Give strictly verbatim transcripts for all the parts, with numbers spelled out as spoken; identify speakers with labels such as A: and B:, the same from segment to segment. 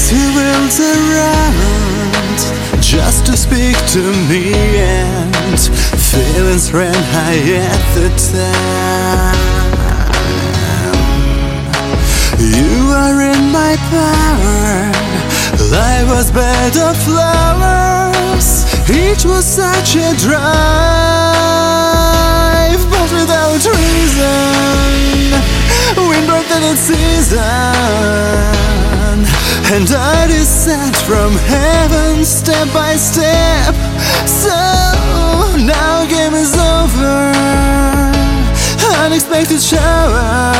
A: two worlds around just to speak to me, and feelings ran high at the time. You are in my power. Life was bed of flowers. Each was such a drive, but without reason. Wind broke in its season, and I descend from heaven step by step. So now game is over. Unexpected shower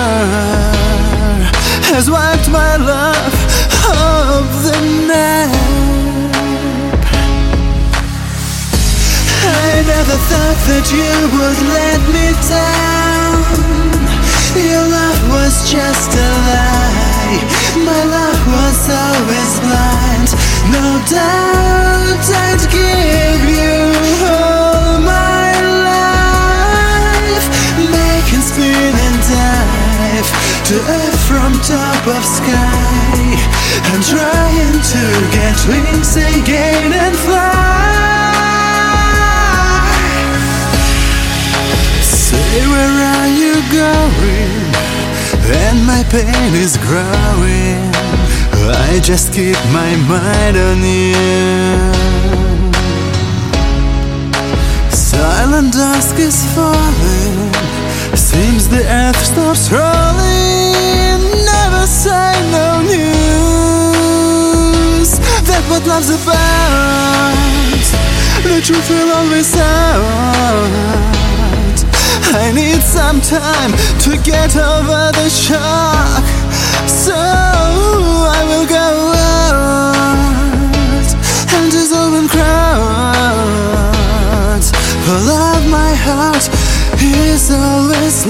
A: has wiped my love off the map. I never thought that you would let me down. Your love was just a lie. My love was always blind. No doubt I'd give you all my life. Make and spin and dive to earth from top of sky. I'm trying to get wings again and fly. Say, where are you going? And my pain is growing. I just keep my mind on you. Silent dusk is falling. Seems the earth stops rolling. Never say no news. That's what love's about. The truth will always out. I need some time to get over the shock, so I will go out and dissolve in crowds. For love, my heart is always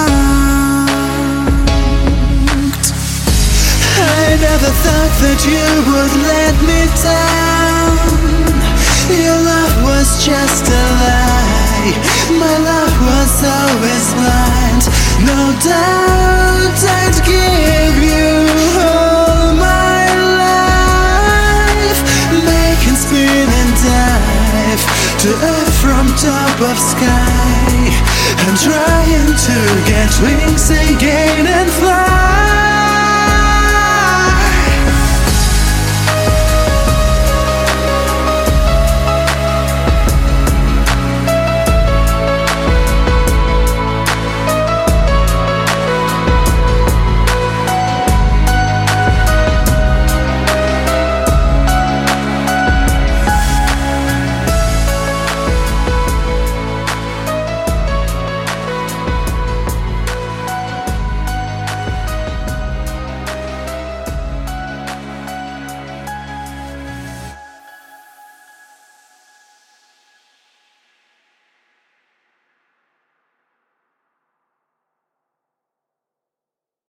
A: locked. I never thought that you would let me down. Your love was just a lie. My love was always blind. No doubt I'd give you all my life. Make and spin and dive to earth from top of sky. I'm trying to get wings again.